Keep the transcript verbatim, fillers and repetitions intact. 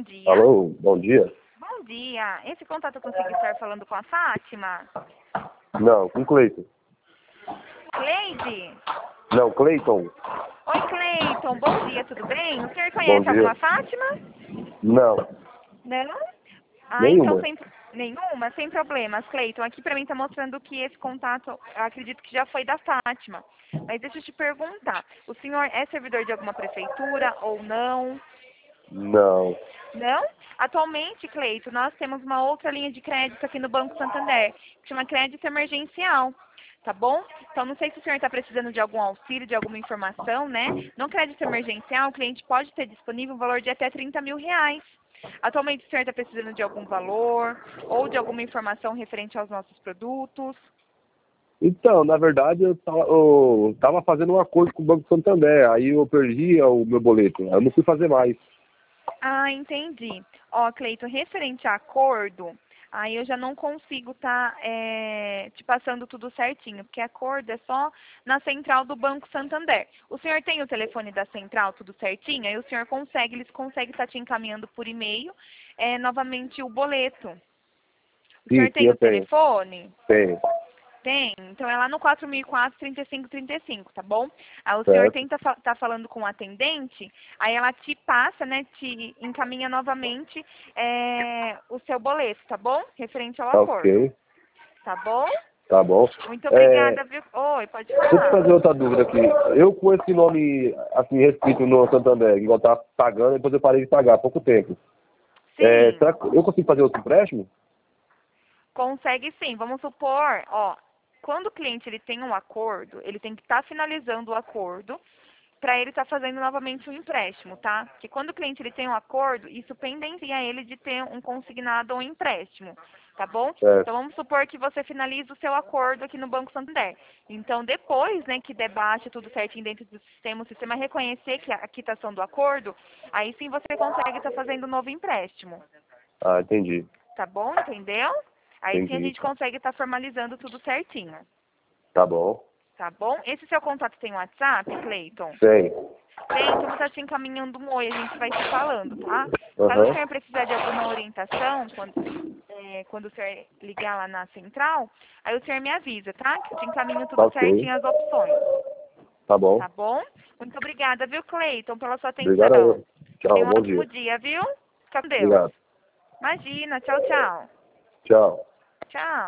dia. Alô, bom dia. Bom dia. Esse contato eu consegui estar falando com a Fátima? Não, com Cleiton. Cleide? Não, Cleiton. Oi, Cleiton. Bom dia, tudo bem? O senhor Bom conhece dia. alguma Fátima? Não, Não? Ah, nenhuma. então sem... Nenhuma? Sem problemas, Cleiton. Aqui pra mim tá mostrando que esse contato, eu acredito que já foi da Fátima. Mas deixa eu te perguntar. O senhor é servidor de alguma prefeitura ou não? Não. Não? Atualmente, Cleito, nós temos uma outra linha de crédito aqui no Banco Santander, que chama crédito emergencial, tá bom? Então, não sei se o senhor está precisando de algum auxílio, de alguma informação, né? No crédito emergencial, o cliente pode ter disponível um valor de até trinta mil reais. Atualmente, o senhor está precisando de algum valor ou de alguma informação referente aos nossos produtos? Então, na verdade, eu tava, eu tava fazendo um acordo com o Banco Santander, aí eu perdi o meu boleto, eu não fui fazer mais. Ah, entendi. Ó, Cleito, referente a acordo, aí eu já não consigo estar te passando tudo certinho, porque acordo é só na central do Banco Santander. O senhor tem o telefone da central, tudo certinho? Aí o senhor consegue, eles conseguem estar te encaminhando por e-mail, é, novamente o boleto. O Sim, senhor sim, tem eu o tenho. telefone? Tenho. Tem, então é lá no quatro mil e quatro, trinta e cinco, trinta e cinco, tá bom? Aí o senhor Certo. tenta fa tá falando com o atendente, aí ela te passa, né, te encaminha novamente é, o seu boleto, tá bom? Referente ao Tá acordo, ok. tá bom? Tá bom. Muito É, obrigada, viu? Oi, pode deixa eu te falar. fazer outra dúvida aqui. Eu com esse nome, assim, restrito no Santander, igual tá pagando, depois eu parei de pagar há pouco tempo. É, Sim, será que eu consigo fazer outro empréstimo? consegue sim. Vamos supor, ó, quando o cliente ele tem um acordo, ele tem que estar finalizando o acordo para ele estar fazendo novamente um empréstimo, tá? Porque quando o cliente ele tem um acordo, isso pendencia ele de ter um consignado ou um empréstimo, tá bom? Certo. Então vamos supor que você finaliza o seu acordo aqui no Banco Santander. Então depois, né, que debate tudo certinho dentro do sistema, o sistema reconhecer que a quitação do acordo, aí sim você consegue estar fazendo um novo empréstimo, Ah, entendi. tá bom? Entendeu? Aí sim a Entendi. gente consegue estar formalizando tudo certinho, Tá bom. tá bom? Esse seu contato tem WhatsApp, Cleiton? Tem. Tem, então você está te encaminhando um oi, a gente vai se falando, tá? Caso o Aham. senhor precisar de alguma orientação, quando, é, quando o senhor ligar lá na central, aí o senhor me avisa, tá? Que eu te encaminho Tá tudo ok. certinho, as opções, Tá bom. tá bom? Muito obrigada, viu, Cleiton, pela sua Obrigado a atenção. eu. Tchau, Tenha um bom ótimo dia. dia, viu? Fica com Deus. Obrigado. Imagina, tchau, tchau. Tchau. Tchau.